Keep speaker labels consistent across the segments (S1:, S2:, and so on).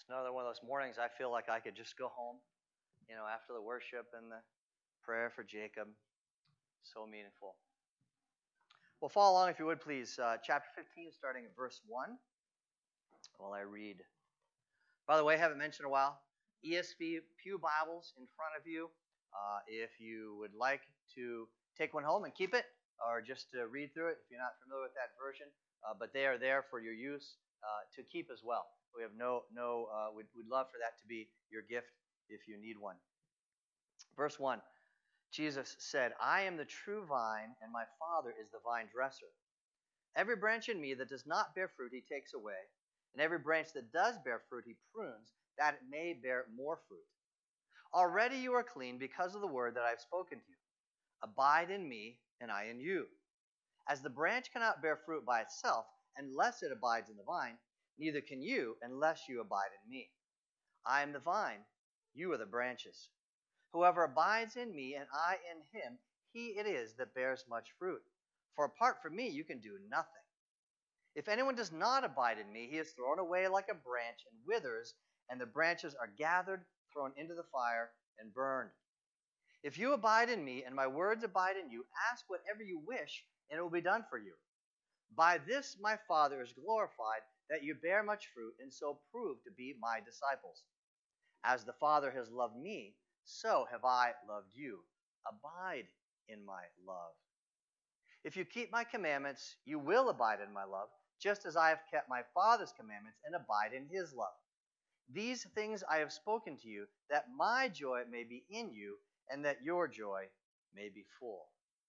S1: It's another one of those mornings I feel like I could just go home, after the worship and the prayer for Jacob. So meaningful. Well, follow along if you would, please. Chapter 15, starting at verse 1, while I read. By the way, I haven't mentioned in a while, ESV Pew Bibles in front of you. If you would like to take one home and keep it, or just to read through it if you're not familiar with that version, but they are there for your use to keep as well. We have we'd love for that to be your gift if you need one. Verse 1, Jesus said, I am the true vine, and my Father is the vine dresser. Every branch in me that does not bear fruit, he takes away, and every branch that does bear fruit, he prunes, that it may bear more fruit. Already you are clean because of the word that I have spoken to you. Abide in me, and I in you. As the branch cannot bear fruit by itself unless it abides in the vine, neither can you unless you abide in me. I am the vine, you are the branches. Whoever abides in me and I in him, he it is that bears much fruit. For apart from me you can do nothing. If anyone does not abide in me, he is thrown away like a branch and withers, and the branches are gathered, thrown into the fire, and burned. If you abide in me and my words abide in you, ask whatever you wish, and it will be done for you. By this my Father is glorified, that you bear much fruit, and so prove to be my disciples. As the Father has loved me, so have I loved you. Abide in my love. If you keep my commandments, you will abide in my love, just as I have kept my Father's commandments and abide in his love. These things I have spoken to you, that my joy may be in you, and that your joy may be full.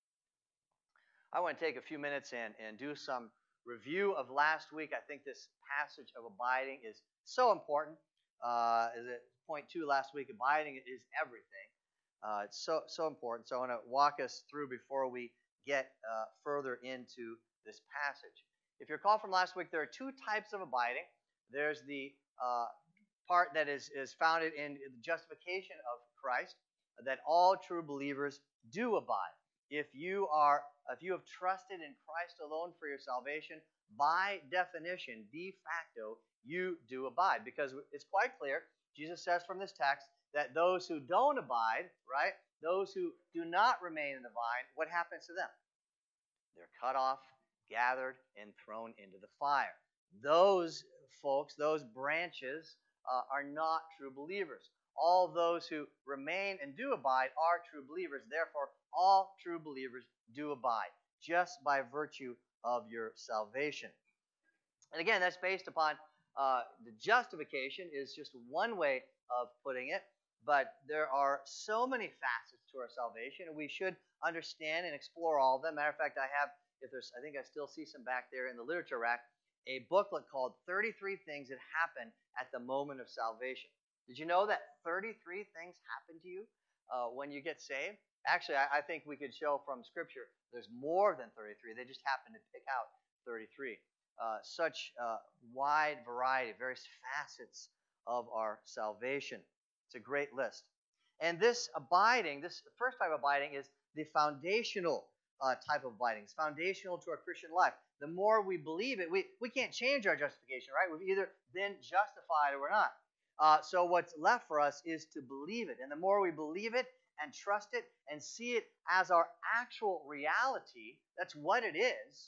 S1: I want to take a few minutes and do some review of last week. I think this passage of abiding is so important. As at point 2 last week, abiding is everything. It's so important. So I want to walk us through before we get further into this passage. If you recall from last week, there are two types of abiding. There's the part that is founded in the justification of Christ, that all true believers do abide. If you have trusted in Christ alone for your salvation, by definition, de facto, you do abide. Because it's quite clear, Jesus says from this text, that those who don't abide, right, those who do not remain in the vine, what happens to them? They're cut off, gathered, and thrown into the fire. Those folks, those branches, are not true believers. All those who remain and do abide are true believers. Therefore, all true believers do abide, just by virtue of your salvation. And again, that's based upon the justification is just one way of putting it, but there are so many facets to our salvation, and we should understand and explore all of them. Matter of fact, I think I still see some back there in the literature rack, a booklet called 33 Things That Happen at the Moment of Salvation. Did you know that 33 things happen to you when you get saved? Actually, I think we could show from Scripture there's more than 33. They just happen to pick out 33. Such wide variety, various facets of our salvation. It's a great list. And this first type of abiding is the foundational type of abiding. It's foundational to our Christian life. The more we believe it, we can't change our justification, right? We've either been justified or we're not. So what's left for us is to believe it. And the more we believe it and trust it and see it as our actual reality, that's what it is,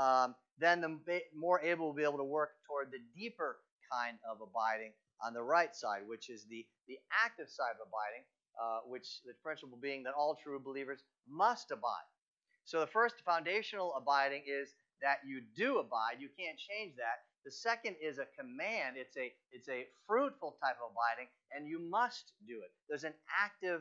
S1: then the more able we'll be able to work toward the deeper kind of abiding on the right side, which is the active side of abiding, which the principle being that all true believers must abide. So the first foundational abiding is that you do abide. You can't change that. The second is a command. It's a fruitful type of abiding, and you must do it. There's an active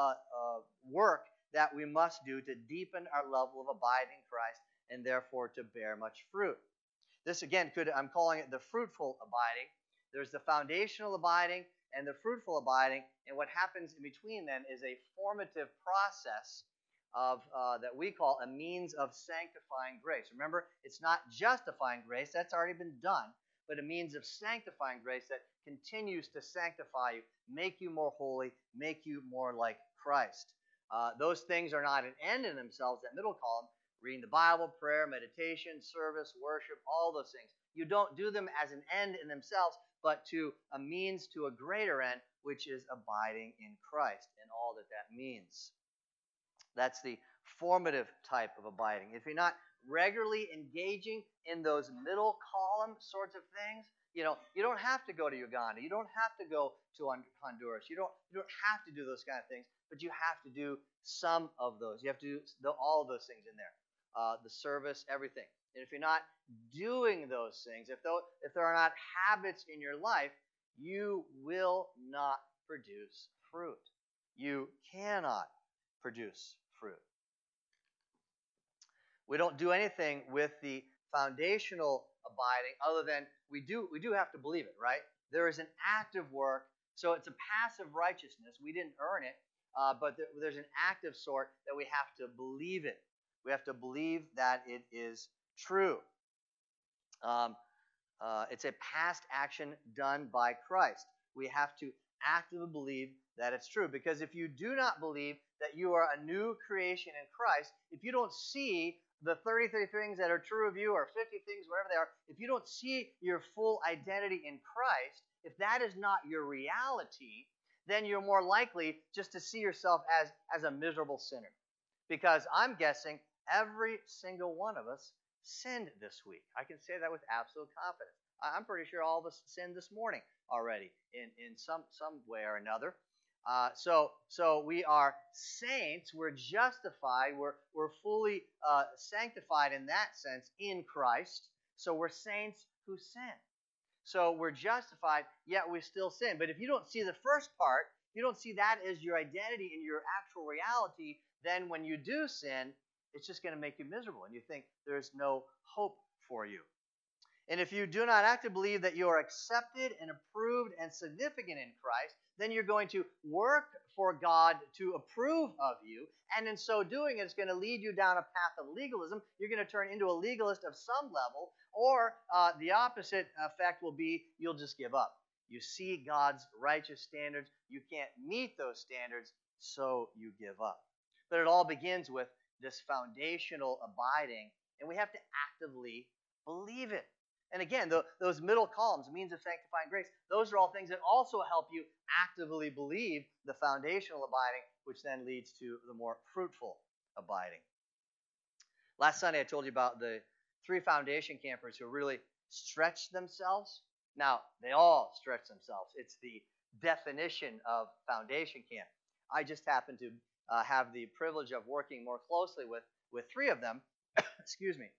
S1: work that we must do to deepen our level of abiding in Christ, and therefore to bear much fruit. This again I'm calling it the fruitful abiding. There's the foundational abiding and the fruitful abiding, and what happens in between then is a formative process of that we call a means of sanctifying grace. Remember, it's not justifying grace, that's already been done, but a means of sanctifying grace that continues to sanctify you, make you more holy, make you more like Christ. Those things are not an end in themselves, that middle column, Reading the Bible, prayer, meditation, service, worship, all those things. You don't do them as an end in themselves, but to a means to a greater end, which is abiding in Christ and all that that means. That's the formative type of abiding. If you're not regularly engaging in those middle column sorts of things, you don't have to go to Uganda. You don't have to go to Honduras. You don't have to do those kind of things, but you have to do some of those. You have to do all of those things in there. The service, everything. And if you're not doing those things, if there are not habits in your life, you will not produce fruit. You cannot produce fruit. We don't do anything with the foundational abiding other than we do have to believe it, right? There is an active work, so it's a passive righteousness. We didn't earn it, but there's an active sort that we have to believe it. We have to believe that it is true. It's a past action done by Christ. We have to actively believe that it's true. Because if you do not believe that you are a new creation in Christ, if you don't see the 33 things that are true of you or 50 things, whatever they are, if you don't see your full identity in Christ, if that is not your reality, then you're more likely just to see yourself as a miserable sinner. Because I'm guessing every single one of us sinned this week. I can say that with absolute confidence. I'm pretty sure all of us sinned this morning already in some way or another. So we are saints. We're justified. We're fully sanctified in that sense in Christ. So we're saints who sin. So we're justified, yet we still sin. But if you don't see the first part, you don't see that as your identity and your actual reality, then when you do sin, it's just going to make you miserable, and you think there's no hope for you. And if you do not actively believe that you are accepted and approved and significant in Christ, then you're going to work for God to approve of you, and in so doing, it's going to lead you down a path of legalism. You're going to turn into a legalist of some level, or the opposite effect will be you'll just give up. You see God's righteous standards. You can't meet those standards, so you give up. But it all begins with this foundational abiding, and we have to actively believe it. And again, those middle columns, means of sanctifying grace, those are all things that also help you actively believe the foundational abiding, which then leads to the more fruitful abiding. Last Sunday, I told you about the 3 foundation campers who really stretched themselves. Now, they all stretch themselves. It's the definition of foundation camp. I just happen to have the privilege of working more closely with 3 of them. Excuse me.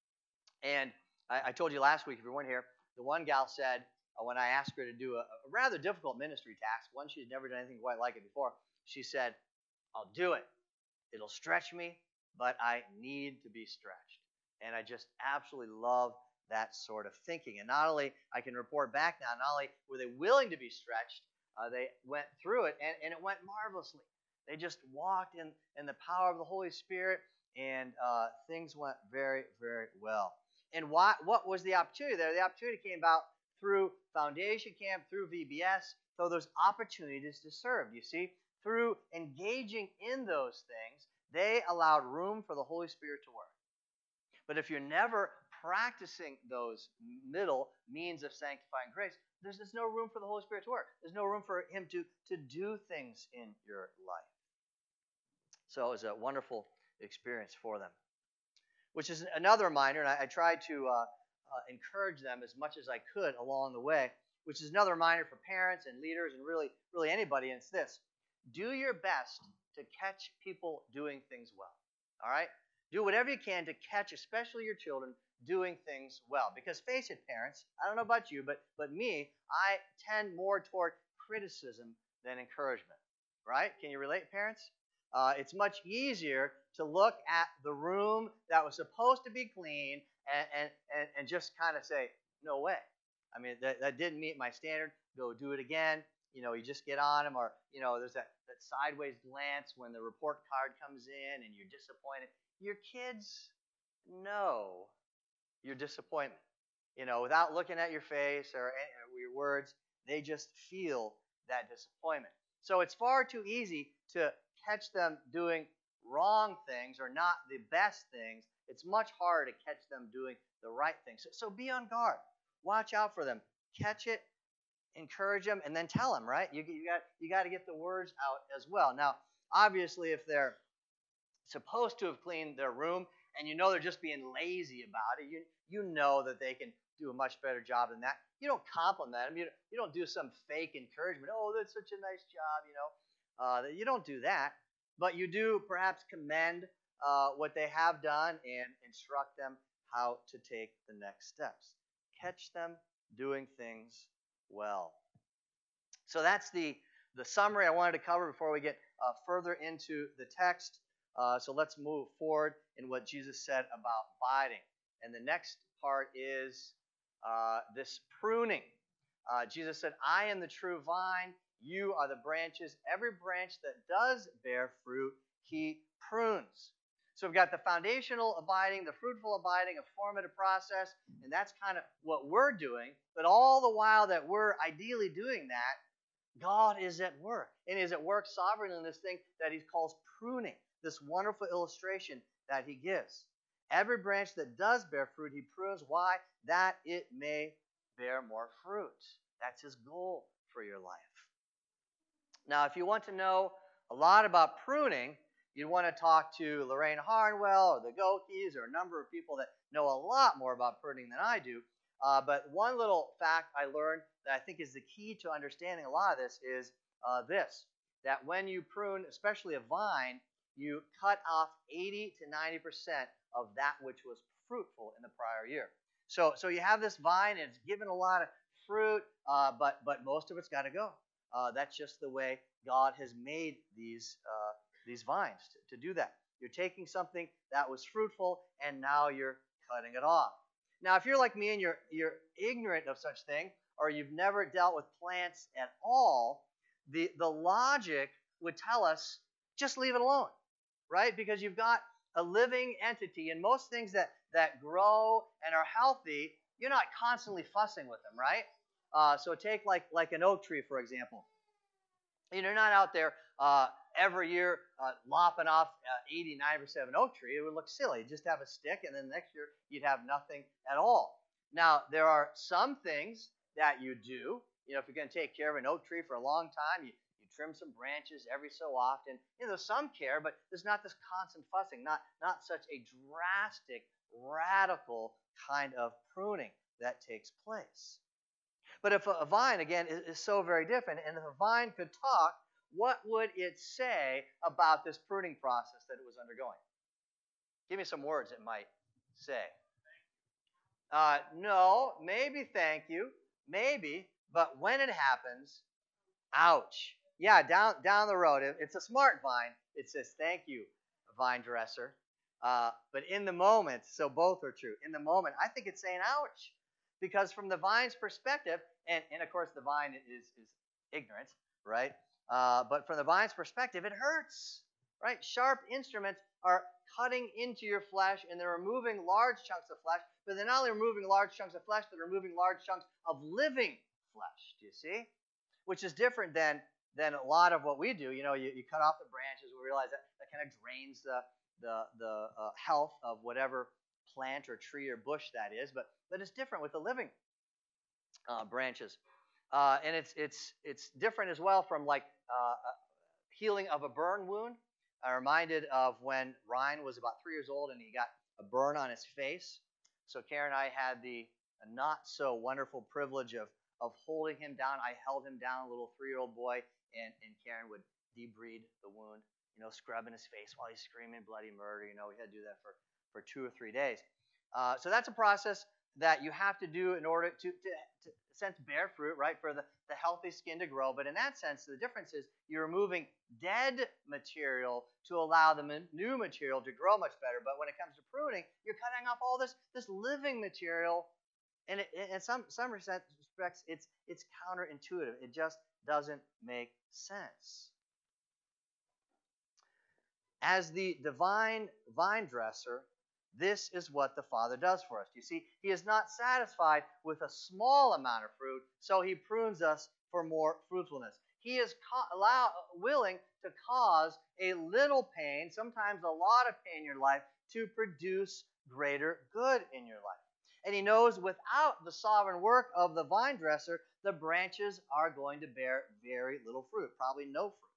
S1: And I told you last week, if you weren't here, the one gal said, when I asked her to do a rather difficult ministry task, one she's never done anything quite like it before, she said, I'll do it. It'll stretch me, but I need to be stretched. And I just absolutely love that sort of thinking. And not only, I can report back now, not only were they willing to be stretched, they went through it, and it went marvelously. They just walked in the power of the Holy Spirit, and things went very, very well. And what was the opportunity there? The opportunity came about through Foundation Camp, through VBS, so there's opportunities to serve. You see, through engaging in those things, they allowed room for the Holy Spirit to work. But if you're never practicing those middle means of sanctifying grace, there's no room for the Holy Spirit to work. There's no room for Him to do things in your life. So it was a wonderful experience for them. Which is another reminder, and I tried to encourage them as much as I could along the way, which is another reminder for parents and leaders and really anybody, and it's this. Do your best to catch people doing things well, all right? Do whatever you can to catch, especially your children, doing things well. Because face it, parents, I don't know about you, but me, I tend more toward criticism than encouragement, right? Can you relate, parents? It's much easier to look at the room that was supposed to be clean and just kind of say, no way. I mean, that didn't meet my standard. Go do it again. You just get on them, or, there's that sideways glance when the report card comes in and you're disappointed. Your kids know your disappointment. Without looking at your face or your words, they just feel that disappointment. So it's far too easy to catch them doing wrong things or not the best things it's much harder to catch them doing the right thing. So be on guard. Watch out for them. Catch it, encourage them, and then tell them, right? You got to get the words out as well. Now, obviously, if they're supposed to have cleaned their room and you know they're just being lazy about it, you know that they can do a much better job than that. You don't compliment them. You don't do some fake encouragement. Oh, that's such a nice job, you know. You don't do that. But you do perhaps commend what they have done and instruct them how to take the next steps. Catch them doing things well. So that's the summary I wanted to cover before we get further into the text. So let's move forward in what Jesus said about abiding. And the next part is this pruning. Jesus said, I am the true vine, you are the branches. Every branch that does bear fruit, he prunes. So we've got the foundational abiding, the fruitful abiding, a formative process, and that's kind of what we're doing. But all the while that we're ideally doing that, God is at work. And He is at work sovereignly in this thing that He calls pruning, this wonderful illustration that He gives. Every branch that does bear fruit, He prunes. Why? That it may bear more fruit. That's His goal for your life. Now, if you want to know a lot about pruning, you'd want to talk to Lorraine Harnwell or the Gokis or a number of people that know a lot more about pruning than I do. But one little fact I learned that I think is the key to understanding a lot of this is this, that when you prune, especially a vine, you cut off 80 to 90% of that which was fruitful in the prior year. So you have this vine, and it's given a lot of fruit, but most of it's got to go. That's just the way God has made these vines to do that. You're taking something that was fruitful, and now you're cutting it off. Now, if you're like me and you're ignorant of such thing, or you've never dealt with plants at all, the logic would tell us just leave it alone, right? Because you've got a living entity, and most things that grow and are healthy, you're not constantly fussing with them, right? So take like an oak tree, for example. You're not out there every year lopping off 80, 90% of an oak tree. It would look silly. You'd just have a stick, and then next year you'd have nothing at all. Now, there are some things that you do. You know, if you're going to take care of an oak tree for a long time, you trim some branches every so often. You know, there's some care, but there's not this constant fussing, not such a drastic, radical kind of pruning that takes place. But if a vine, again, is so very different, and if a vine could talk, what would it say about this pruning process that it was undergoing? Give me some words it might say. No, maybe thank you, maybe, but when it happens, ouch. Yeah, down the road, it's a smart vine. It says, thank you, vine dresser. But in the moment, so both are true. In the moment, I think it's saying ouch. Because from the vine's perspective, and of course the vine is ignorant, right? But from the vine's perspective, it hurts, right? Sharp instruments are cutting into your flesh, and they're removing large chunks of flesh. But they're not only removing large chunks of flesh, they're removing large chunks of living flesh. Do you see? Which is different than a lot of what we do. You know, you cut off the branches. We realize that kind of drains the health of whatever plant or tree or bush that is, but it's different with the living branches, and it's different as well from like healing of a burn wound. I'm reminded of when Ryan was about 3 years old and he got a burn on his face. So Karen and I had the not so wonderful privilege of holding him down. I held him down, a little 3-year-old boy, and Karen would debride the wound, you know, scrubbing his face while he's screaming bloody murder. You know, we had to do that for 2 or 3 days. So that's a process that you have to do in order to sense bear fruit, right, for the healthy skin to grow. But in that sense, the difference is you're removing dead material to allow the new material to grow much better. But when it comes to pruning, you're cutting off all this living material, and in some respects, it's counterintuitive. It just doesn't make sense. As the divine vine dresser, this is what the Father does for us. You see, He is not satisfied with a small amount of fruit, so He prunes us for more fruitfulness. He is willing to cause a little pain, sometimes a lot of pain in your life, to produce greater good in your life. And he knows without the sovereign work of the vine dresser, the branches are going to bear very little fruit, probably no fruit.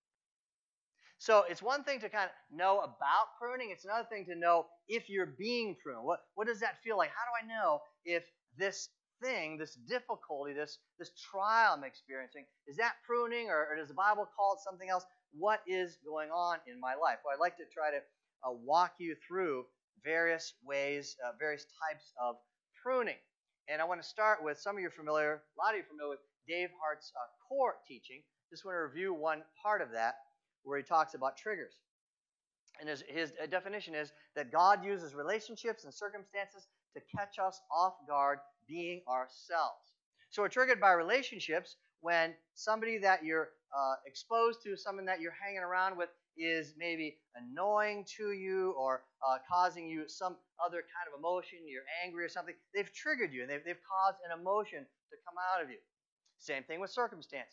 S1: So it's one thing to kind of know about pruning. It's another thing to know if you're being pruned. What does that feel like? How do I know if this thing, this difficulty, this trial I'm experiencing, is that pruning, or does the Bible call it something else? What is going on in my life? Well, I'd like to try to walk you through various ways, various types of pruning. And I want to start with, a lot of you are familiar with Dave Hart's core teaching. Just want to review one part of that, where he talks about triggers. And his definition is that God uses relationships and circumstances to catch us off guard, being ourselves. So we're triggered by relationships when somebody that you're exposed to, someone that you're hanging around with, is maybe annoying to you, or causing you some other kind of emotion. You're angry or something. They've triggered you, and they've caused an emotion to come out of you. Same thing with circumstances.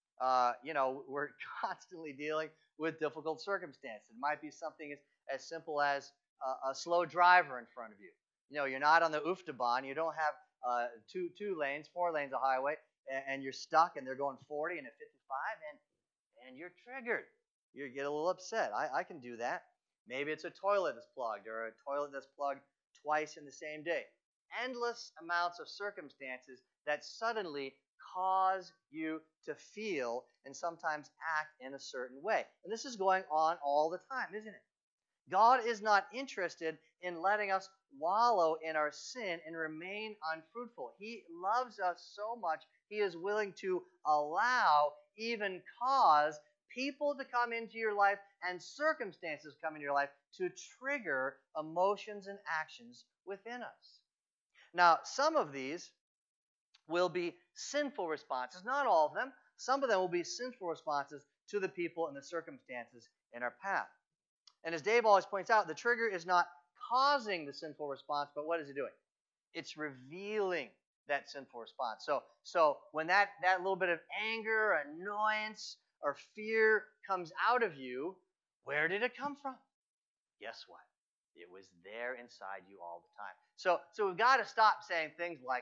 S1: We're constantly dealing with difficult circumstances. It might be something as simple as a slow driver in front of you. You're not on the Autobahn. You don't have two lanes, 4 lanes of highway, and you're stuck, and they're going 40 and at 55, and you're triggered. You get a little upset. I can do that. Maybe it's a toilet that's plugged, or a toilet that's plugged twice in the same day. Endless amounts of circumstances that suddenly cause you to feel and sometimes act in a certain way. And this is going on all the time, isn't it? God is not interested in letting us wallow in our sin and remain unfruitful. He loves us so much, he is willing to allow, even cause, people to come into your life and circumstances come into your life to trigger emotions and actions within us. Now, some of these will be sinful responses. Not all of them. Some of them will be sinful responses to the people and the circumstances in our path. And as Dave always points out, the trigger is not causing the sinful response, but what is it doing? It's revealing that sinful response. So when that little bit of anger, annoyance, or fear comes out of you, where did it come from? Guess what? It was there inside you all the time. So we've got to stop saying things like,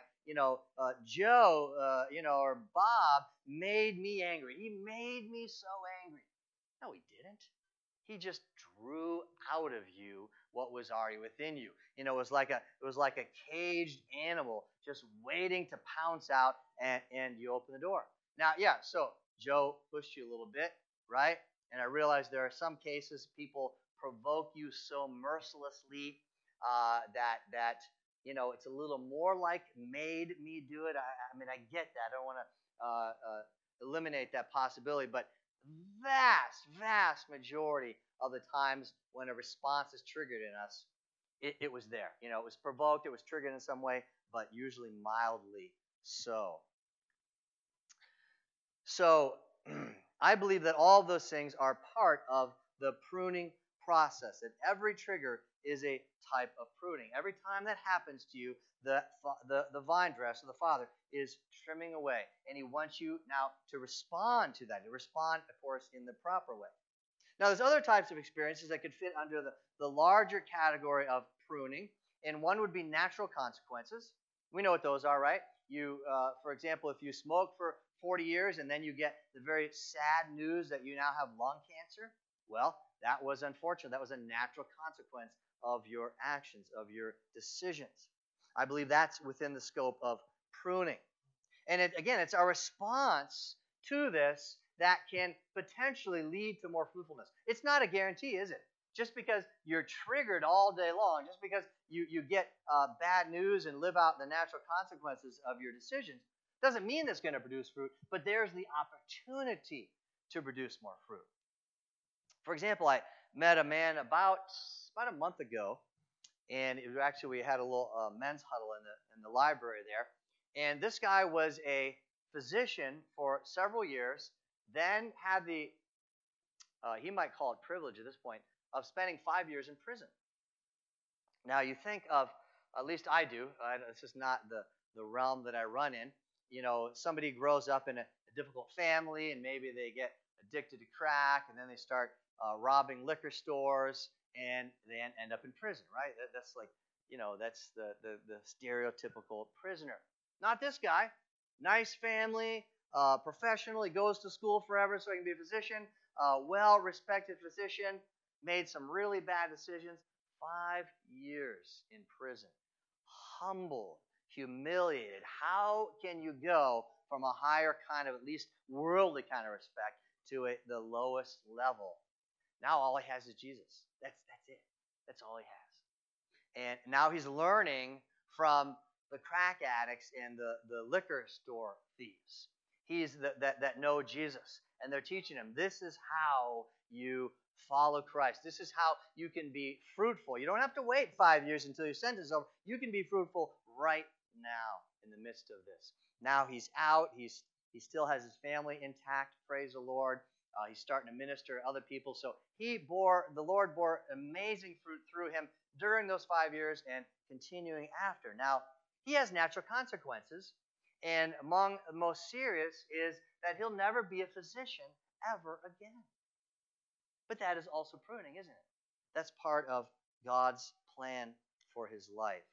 S1: Joe, or Bob made me angry. He made me so angry. No, he didn't. He just drew out of you what was already within you. It was like a caged animal just waiting to pounce out, and you open the door. Now, yeah, so Joe pushed you a little bit, right? And I realize there are some cases people provoke you so mercilessly that it's a little more like made me do it. I mean, I get that. I don't want to eliminate that possibility, but vast majority of the times when a response is triggered in us, it was there. It was provoked, it was triggered in some way, but usually mildly so. So I believe that all of those things are part of the pruning process, that every trigger is a type of pruning. Every time that happens to you, the vine dresser, the Father, is trimming away, and he wants you now to respond to that, to respond, of course, in the proper way. Now, there's other types of experiences that could fit under the larger category of pruning, and one would be natural consequences. We know what those are, right? For example, if you smoke for 40 years and then you get the very sad news that you now have lung cancer, well, that was unfortunate. That was a natural consequence of your actions, of your decisions. I believe that's within the scope of pruning. And it's our response to this that can potentially lead to more fruitfulness. It's not a guarantee, is it? Just because you're triggered all day long, just because you get bad news and live out the natural consequences of your decisions, doesn't mean it's going to produce fruit, but there's the opportunity to produce more fruit. For example, I met a man about a month ago, and we had a little men's huddle in the library there. And this guy was a physician for several years, then had he might call it privilege at this point, of spending 5 years in prison. Now you think of, at least I do, this is not the realm that I run in, somebody grows up in a difficult family, and maybe they get addicted to crack, and then they start robbing liquor stores, and they end up in prison, right? That's like, that's the stereotypical prisoner. Not this guy. Nice family, professional. He goes to school forever so he can be a physician. Well-respected physician. Made some really bad decisions. 5 years in prison. Humbled, humiliated. How can you go from a higher kind of, at least worldly kind of respect, to the lowest level? Now all he has is Jesus. That's it. That's all he has. And now he's learning from the crack addicts and the liquor store thieves. He's that know Jesus. And they're teaching him, this is how you follow Christ. This is how you can be fruitful. You don't have to wait 5 years until your sentence is over. You can be fruitful right now in the midst of this. Now he's out. He still has his family intact. Praise the Lord. He's starting to minister to other people. So the Lord bore amazing fruit through him during those 5 years and continuing after. Now, he has natural consequences, and among the most serious is that he'll never be a physician ever again. But that is also pruning, isn't it? That's part of God's plan for his life.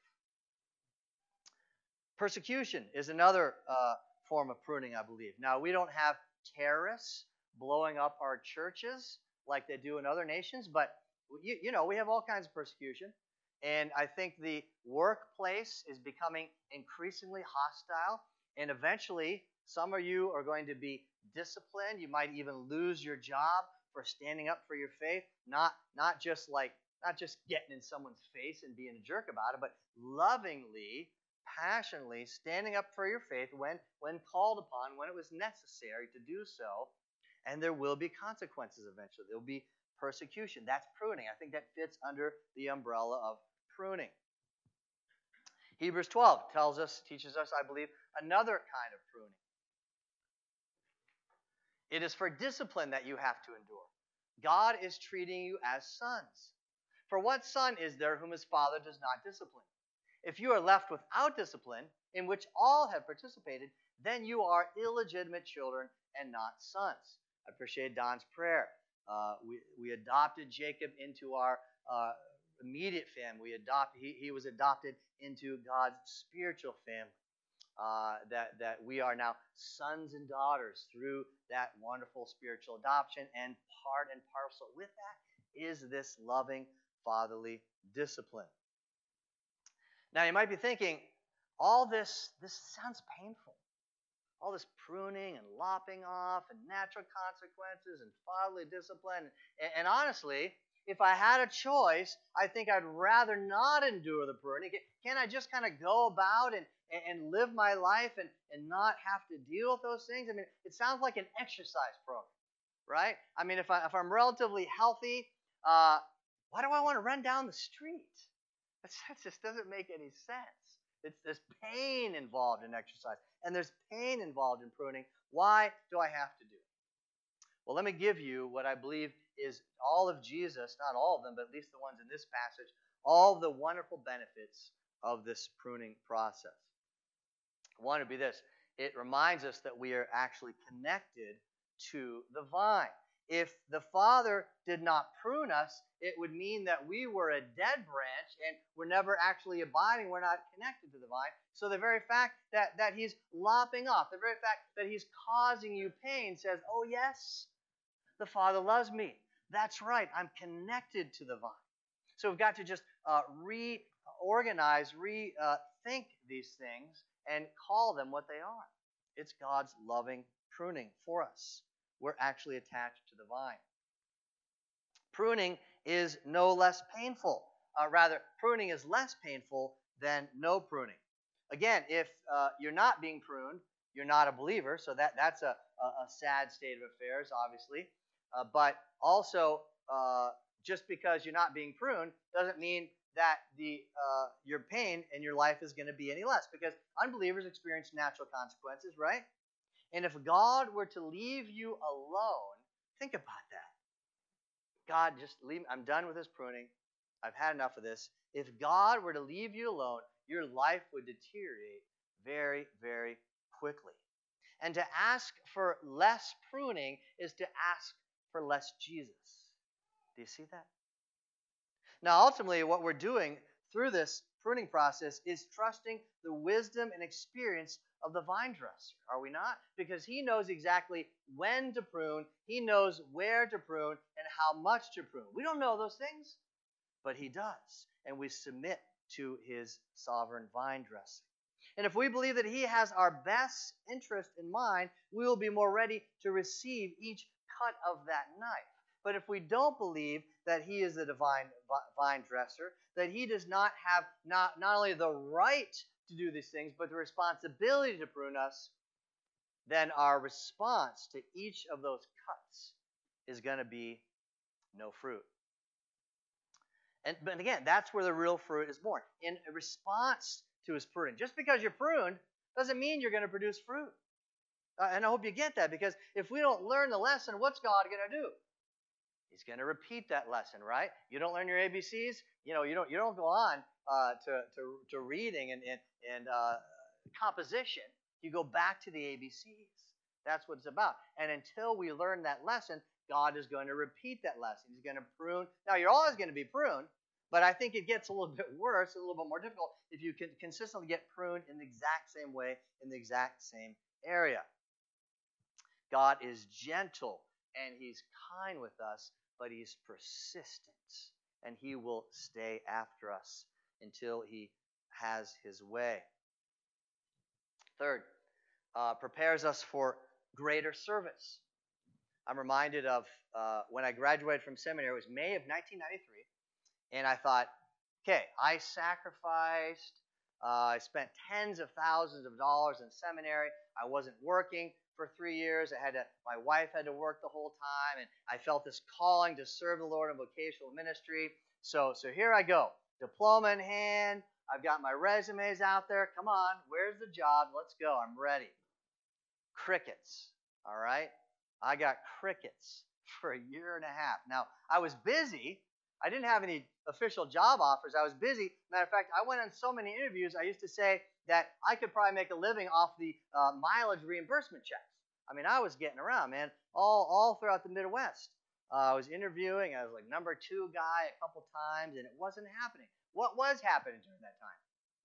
S1: Persecution is another form of pruning, I believe. Now, we don't have terrorists blowing up our churches like they do in other nations, but we have all kinds of persecution. And I think the workplace is becoming increasingly hostile, and eventually some of you are going to be disciplined. You might even lose your job for standing up for your faith, not just getting in someone's face and being a jerk about it, but lovingly, passionately standing up for your faith when called upon, when it was necessary to do so. And there will be consequences eventually. There will be persecution. That's pruning. I think that fits under the umbrella of pruning. Hebrews 12 teaches us, I believe, another kind of pruning. It is for discipline that you have to endure. God is treating you as sons. For what son is there whom his father does not discipline? If you are left without discipline, in which all have participated, then you are illegitimate children and not sons. I appreciate Don's prayer. We adopted Jacob into our immediate family. He was adopted into God's spiritual family. That we are now sons and daughters through that wonderful spiritual adoption, and part and parcel with that is this loving fatherly discipline. Now you might be thinking, all this sounds painful. All this pruning and lopping off and natural consequences and fatherly discipline. And honestly, if I had a choice, I think I'd rather not endure the pruning. Can I just kind of go about and live my life and not have to deal with those things? I mean, it sounds like an exercise program, right? I mean, if I'm relatively healthy, why do I want to run down the street? That just doesn't make any sense. There's pain involved in exercise, and there's pain involved in pruning. Why do I have to do it? Well, let me give you what I believe is all of Jesus, not all of them, but at least the ones in this passage, all of the wonderful benefits of this pruning process. One would be this. It reminds us that we are actually connected to the vine. If the Father did not prune us, it would mean that we were a dead branch and we're never actually abiding. We're not connected to the vine. So the very fact that he's lopping off, the very fact that he's causing you pain says, oh yes, the Father loves me. That's right, I'm connected to the vine. So we've got to just reorganize, rethink these things and call them what they are. It's God's loving pruning for us. We're actually attached to the vine. Pruning is no less painful. Pruning is less painful than no pruning. Again, if you're not being pruned, you're not a believer, so that's a sad state of affairs, obviously. But also, just because you're not being pruned doesn't mean that your pain in your life is going to be any less, because unbelievers experience natural consequences, right? And if God were to leave you alone, think about that. God, just leave. I'm done with this pruning. I've had enough of this. If God were to leave you alone, your life would deteriorate very, very quickly. And to ask for less pruning is to ask for less Jesus. Do you see that? Now, ultimately, what we're doing through this pruning process is trusting the wisdom and experience of the vine dresser, are we not? Because he knows exactly when to prune, he knows where to prune, and how much to prune. We don't know those things, but he does, and we submit to his sovereign vine dressing. And if we believe that he has our best interest in mind, we will be more ready to receive each cut of that knife. But if we don't believe that he is the divine vine dresser, that he does not have not only the right to do these things, but the responsibility to prune us, then our response to each of those cuts is going to be no fruit. But again, that's where the real fruit is born, in response to his pruning. Just because you're pruned doesn't mean you're going to produce fruit. And I hope you get that, because if we don't learn the lesson, what's God going to do? He's going to repeat that lesson, right? You don't learn your ABCs, you don't go on to reading and composition. You go back to the ABCs. That's what it's about. And until we learn that lesson, God is going to repeat that lesson. He's going to prune. Now, you're always going to be pruned, but I think it gets a little bit worse, a little bit more difficult if you can consistently get pruned in the exact same way, in the exact same area. God is gentle and he's kind with us, but he's persistent, and he will stay after us until he has his way. Third, prepares us for greater service. I'm reminded of when I graduated from seminary. It was May of 1993, and I thought, okay, I sacrificed. I spent tens of thousands of dollars in seminary. I wasn't working for 3 years. My wife had to work the whole time, and I felt this calling to serve the Lord in vocational ministry. So here I go, diploma in hand. I've got my resumes out there. Come on, where's the job? Let's go. I'm ready. Crickets, all right? I got crickets for a year and a half. Now, I was busy. I didn't have any official job offers. I was busy. Matter of fact, I went on so many interviews, I used to say that I could probably make a living off the mileage reimbursement checks. I mean, I was getting around, man, all throughout the Midwest. I was interviewing. I was like number 2 guy a couple times, and it wasn't happening. What was happening during that time?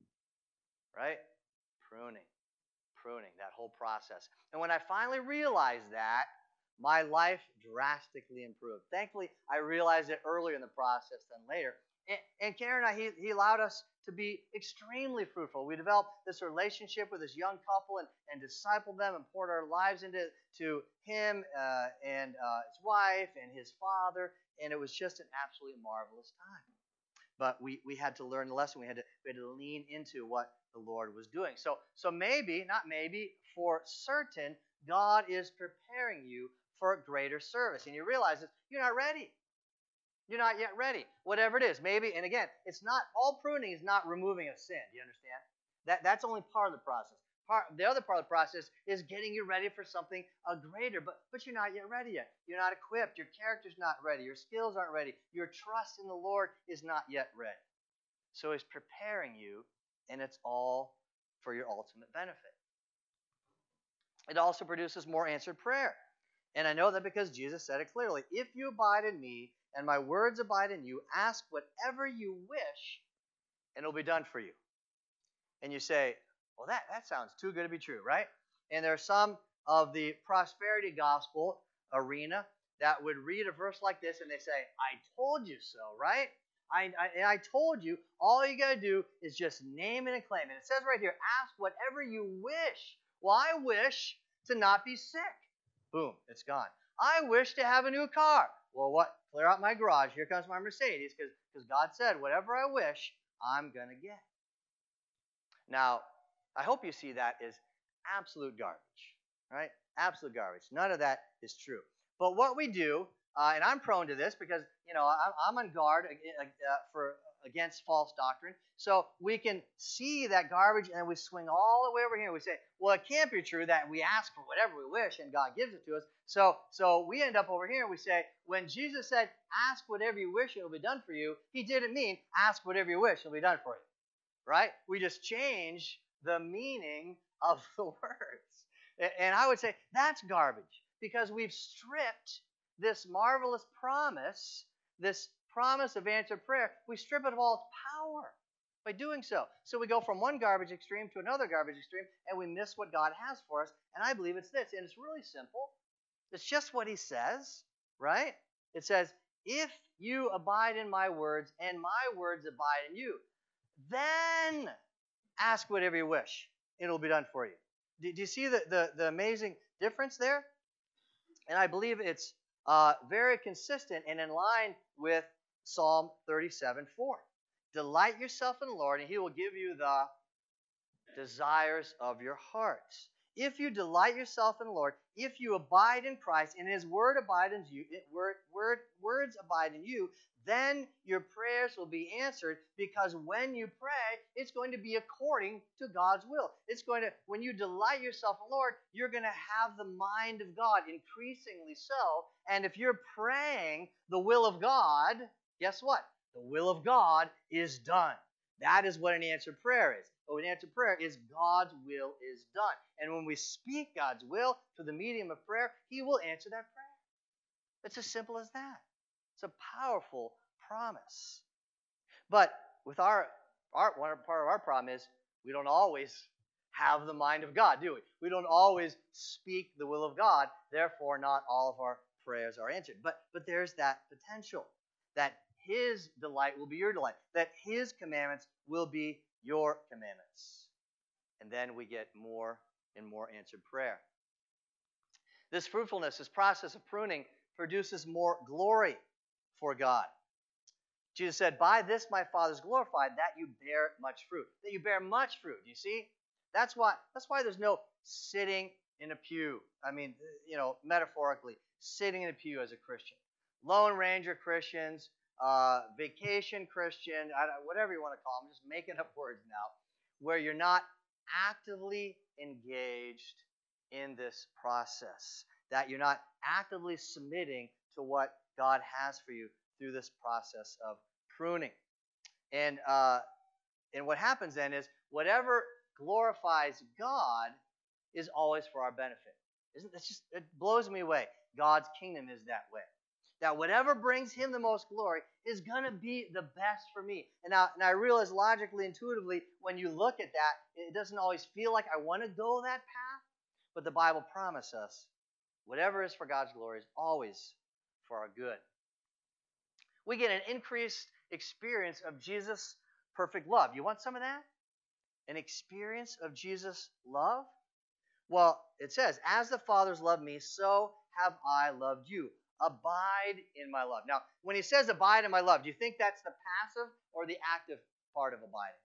S1: Right? Pruning, that whole process. And when I finally realized that, my life drastically improved. Thankfully, I realized it earlier in the process than later. And Karen and I, he allowed us to be extremely fruitful. We developed this relationship with this young couple and discipled them and poured our lives into him and his wife and his father, and it was just an absolutely marvelous time. But we had to learn the lesson. We had to lean into what the Lord was doing. So maybe, not maybe, for certain, God is preparing you for greater service. And you realize that you're not ready. You're not yet ready. Whatever it is, maybe, and again, it's not, all pruning is not removing a sin. Do you understand? That's only part of the process. The other part of the process is getting you ready for something greater, but you're not yet ready yet. You're not equipped. Your character's not ready. Your skills aren't ready. Your trust in the Lord is not yet ready. So he's preparing you, and it's all for your ultimate benefit. It also produces more answered prayer. And I know that because Jesus said it clearly. If you abide in me and my words abide in you, ask whatever you wish, and it'll be done for you. And you say, well, that sounds too good to be true, right? And there are some of the prosperity gospel arena that would read a verse like this, and they say, I told you so, right? I told you, all you got to do is just name it and claim it. It says right here, ask whatever you wish. Well, I wish to not be sick. Boom, it's gone. I wish to have a new car. Well, what? Clear out my garage. Here comes my Mercedes, because God said, whatever I wish, I'm going to get. Now, I hope you see that as absolute garbage, right? Absolute garbage. None of that is true. But what we do, and I'm prone to this because, I'm on guard against false doctrine. So we can see that garbage and we swing all the way over here. We say, well, it can't be true that we ask for whatever we wish and God gives it to us. So we end up over here and we say, when Jesus said, ask whatever you wish and it'll be done for you, he didn't mean ask whatever you wish and it'll be done for you. Right? We just change the meaning of the words. And I would say that's garbage because we've stripped this marvelous promise, this promise of answered prayer, we strip it of all its power. by doing so. So we go from one garbage extreme to another garbage extreme, and we miss what God has for us. And I believe it's this, and it's really simple. It's just what he says, right? It says, if you abide in my words, and my words abide in you, then ask whatever you wish, and it will be done for you. Do you see the amazing difference there? And I believe it's very consistent and in line with Psalm 37:4. Delight yourself in the Lord, and he will give you the desires of your hearts. If you delight yourself in the Lord, if you abide in Christ, and his word abide in you, words abide in you, then your prayers will be answered, because when you pray, it's going to be according to God's will. When you delight yourself in the Lord, you're going to have the mind of God, increasingly so. And if you're praying the will of God, guess what? The will of God is done. That is what an answered prayer is. An answered prayer is God's will is done. And when we speak God's will through the medium of prayer, he will answer that prayer. It's as simple as that. It's a powerful promise. But with part of our problem is we don't always have the mind of God, do we? We don't always speak the will of God. Therefore, not all of our prayers are answered. But there's that potential that his delight will be your delight, that his commandments will be your commandments. And then we get more and more answered prayer. This fruitfulness, this process of pruning, produces more glory for God. Jesus said, by this my Father is glorified, that you bear much fruit. That you bear much fruit. You see? That's why there's no sitting in a pew. I mean, metaphorically, sitting in a pew as a Christian. Lone Ranger Christians, vacation Christian, whatever you want to call them, just making up words now, where you're not actively engaged in this process, that you're not actively submitting to what God has for you through this process of pruning. And what happens then is whatever glorifies God is always for our benefit. It blows me away. God's kingdom is that way. That whatever brings him the most glory is going to be the best for me. And I realize logically, intuitively, when you look at that, it doesn't always feel like I want to go that path. But the Bible promises us whatever is for God's glory is always for our good. We get an increased experience of Jesus' perfect love. You want some of that? An experience of Jesus' love? Well, it says, as the Father's loved me, so have I loved you. Abide in my love. Now, when he says abide in my love, do you think that's the passive or the active part of abiding?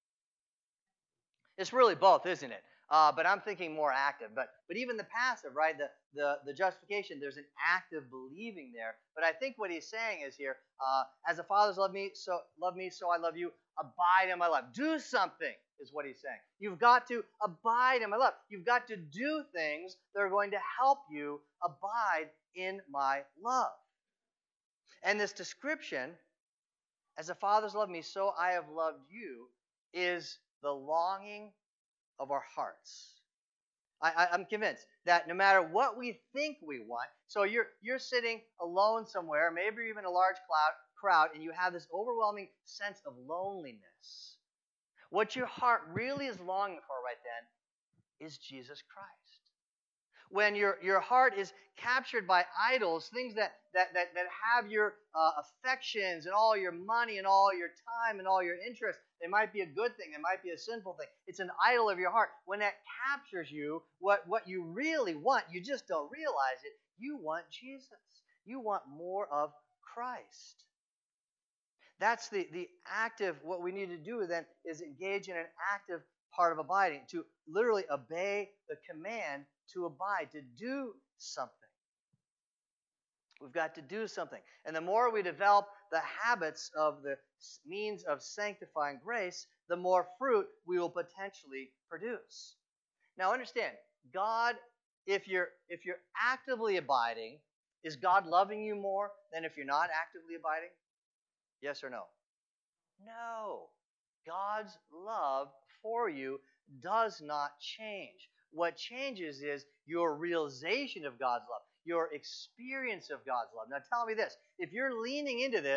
S1: It's really both, isn't it? But I'm thinking more active. But even the passive, right? The justification, there's an active believing there. But I think what he's saying is here, as the Father's loved me, so I love you. Abide in my love. Do something is what he's saying. You've got to abide in my love. You've got to do things that are going to help you abide in my love. And this description, as the Father's loved me, so I have loved you, is the longing of our hearts. I'm convinced that no matter what we think we want, so you're sitting alone somewhere, maybe even a large crowd, and you have this overwhelming sense of loneliness. What your heart really is longing for right then is Jesus Christ. When your heart is captured by idols, things that have your affections and all your money and all your time and all your interest, they might be a good thing, they might be a sinful thing. It's an idol of your heart. When that captures you, what you really want, you just don't realize it, you want Jesus. You want more of Christ. That's the active, what we need to do then is engage in an active part of abiding, to literally obey the command to abide, to do something. We've got to do something. And the more we develop the habits of the means of sanctifying grace, the more fruit we will potentially produce. Now understand, God, if you're actively abiding, is God loving you more than if you're not actively abiding? Yes or no? No. God's love for you does not change. What changes is your realization of God's love, your experience of God's love. Now tell me this, if you're leaning into this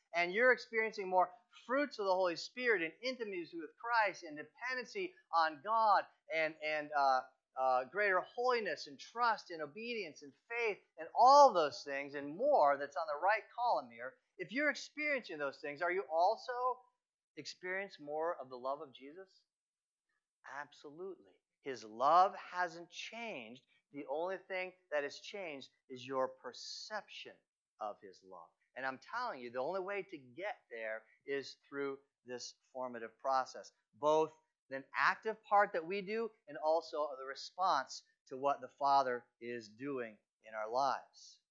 S1: and you're experiencing more fruits of the Holy Spirit and intimacy with Christ and dependency on God and greater holiness and trust and obedience and faith and all those things and more that's on the right column here, if you're experiencing those things, are you also experiencing more of the love of Jesus? Absolutely. His love hasn't changed. The only thing that has changed is your perception of his love. And I'm telling you, the only way to get there is through this formative process, both an active part that we do and also the response to what the Father is doing in our lives.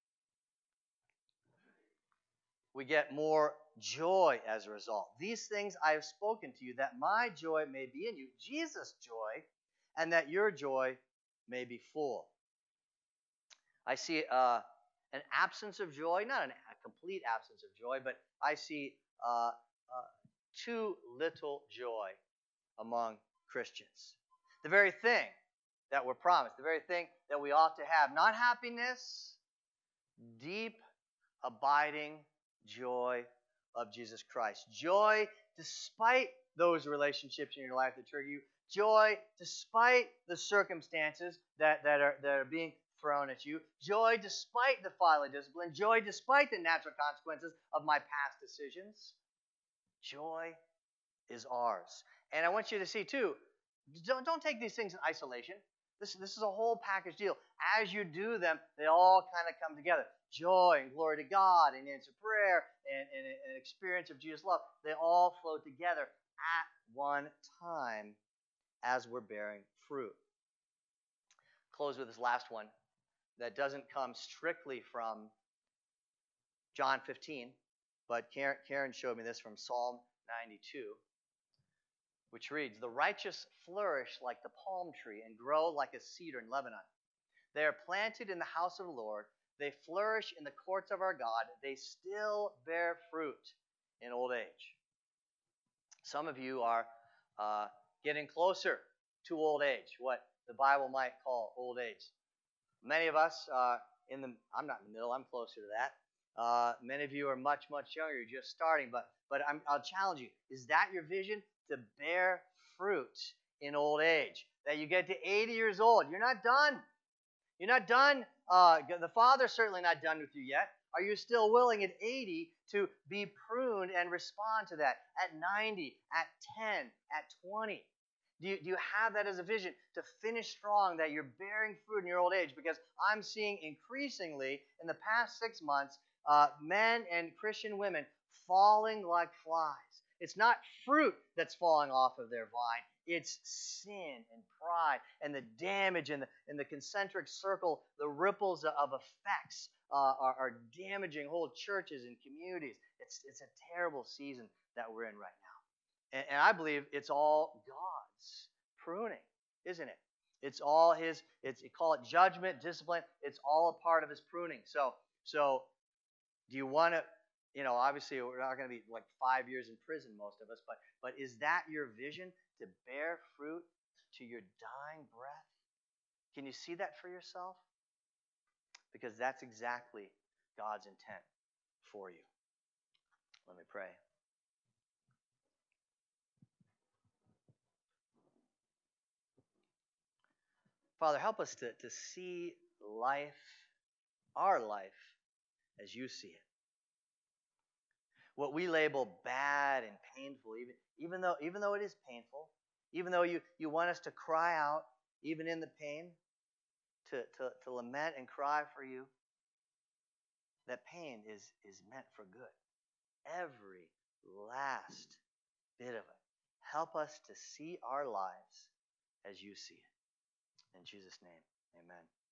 S1: We get more joy as a result. These things I have spoken to you, that my joy may be in you, Jesus' joy, and that your joy may be full. I see an absence of joy, not a complete absence of joy, but I see too little joy among Christians. The very thing that we're promised, the very thing that we ought to have, not happiness, deep, abiding joy of Jesus Christ. Joy despite those relationships in your life that trigger you. Joy despite the circumstances that are being thrown at you. Joy despite the fatherly discipline. Joy despite the natural consequences of my past decisions. Joy is ours. And I want you to see, too, don't take these things in isolation. This is a whole package deal. As you do them, they all kind of come together. Joy and glory to God and answer prayer and an experience of Jesus' love, they all flow together at one time as we're bearing fruit. Close with this last one that doesn't come strictly from John 15, but Karen showed me this from Psalm 92, which reads, "The righteous flourish like the palm tree and grow like a cedar in Lebanon. They are planted in the house of the Lord. They flourish in the courts of our God. They still bear fruit in old age." Some of you are getting closer to old age, what the Bible might call old age. Many of us, I'm not in the middle, I'm closer to that. Many of you are much, much younger, you're just starting, but I'll challenge you. Is that your vision? To bear fruit in old age. That you get to 80 years old. You're not done. You're not done. The Father's certainly not done with you yet. Are you still willing at 80 to be pruned and respond to that? At 90, at 10, at 20? Do you have that as a vision to finish strong, that you're bearing fruit in your old age? Because I'm seeing increasingly in the past 6 months, men and Christian women falling like flies. It's not fruit that's falling off of their vine. It's sin and pride and the damage and the concentric circle, the ripples of effects are damaging whole churches and communities. It's a terrible season that we're in right now. And I believe it's all God's pruning, isn't it? It's all His, you call it judgment, discipline. It's all a part of His pruning. So do you want to, obviously we're not going to be like 5 years in prison, most of us, but is that your vision, to bear fruit to your dying breath? Can you see that for yourself? Because that's exactly God's intent for you. Let me pray. Father, help us to see life, our life, as you see it. What we label bad and painful, even though it is painful, even though you want us to cry out, even in the pain, to lament and cry for you, that pain is meant for good. Every last bit of it. Help us to see our lives as you see it. In Jesus' name, amen.